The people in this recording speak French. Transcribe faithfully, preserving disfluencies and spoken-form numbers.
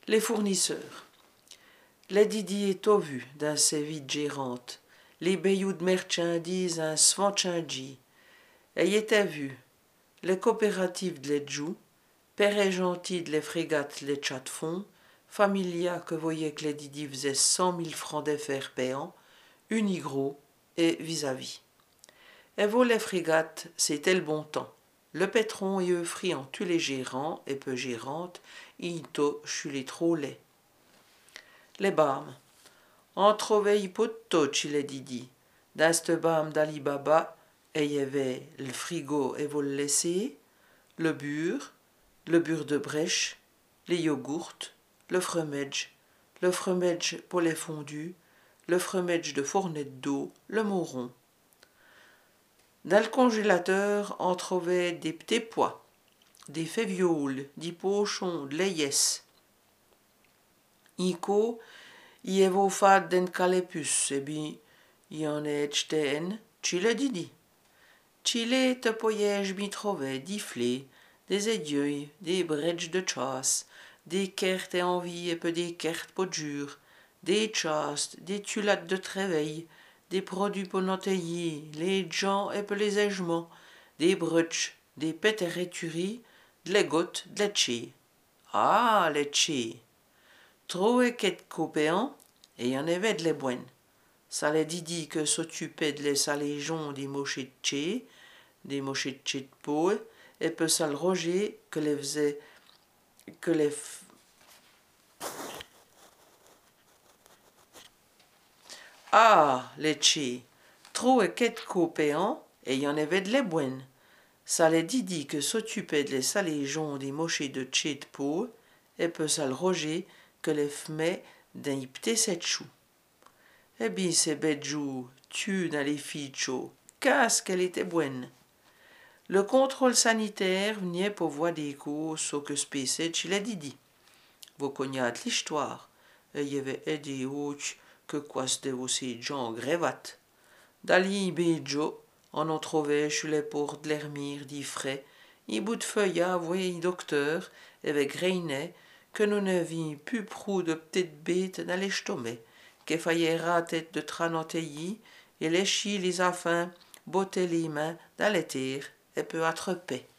Les fournisseurs. Les Didi est au vu d'un sévide gérante, les bayous de marchandises un svanchingi. Et y était vu, les coopératives de l'Edjou, père et gentil de les frégates les chats de fond, familia que voyait que les Didi faisaient cent mille francs d'affaires payants, unigros et vis-à-vis. Et vos les frégates, c'était le bon temps. Le pétron y offrit en tous les gérants et peu gérantes, ito chez les trop laids. Les bâmes. En trouvait hypoto chez les Didi. Dans cette bâme d'Ali Baba, et y avait le frigo et vous le laissez, le bure, le bure de brèche, les yogourts, le fromage, le fromage pour les fondus, le fromage de fournette d'eau, le mouron. Dans le congélateur, on trouvait des petits pois, des févioles, des pochons, de l'ayès. Ico, y est vos fades d'un calépus, et bien, y en est j't'en, chile didi. Chile te poyège m'y trouvait des flés, des aiguilles, des bredges de chasse, des cartes et envie et peu des cartes pour dur, des chastes, des tulates de tréveil, des produits pour notailler, les gens et peu les égements, des brutches, des pétéréturies, de les gouttes, de les Ah, les tchés! Trop et quête copéants, et y en avait de les bonnes. Ça les didi que s'occupait de les salégeons des mochés de tché, des mochés de tché de peau, et peu ça le Roger que les faisait, que les f... Ah, les tchés! Trop et quête copéants, et y en avait de les bonnes. Ça les didi que s'occupait de les salégeons des mochés de tché de peau, et peu ça le Roger que les fmait d'un ypté sept choux. Eh bien, ces bêtes joues, tu dans les fichos, qu'est-ce qu'elle était bonne. Le contrôle sanitaire venait pour voir des courses au que spécé chez les Didi. Vous connaissez l'histoire. Il y avait des hauts que quoi se dévosser gens grévates. Dali Béjo, on en trouvait chez les portes de l'Hermire d'Ifray, y bout de feuille à voyer docteur, avec Reinet, que nous ne vîmes plus prou de petites bêtes dans les stomets, qui faillait la tête de trananteillis, et les chis les affins, bottaient les mains dans les terres, et peu attrapés.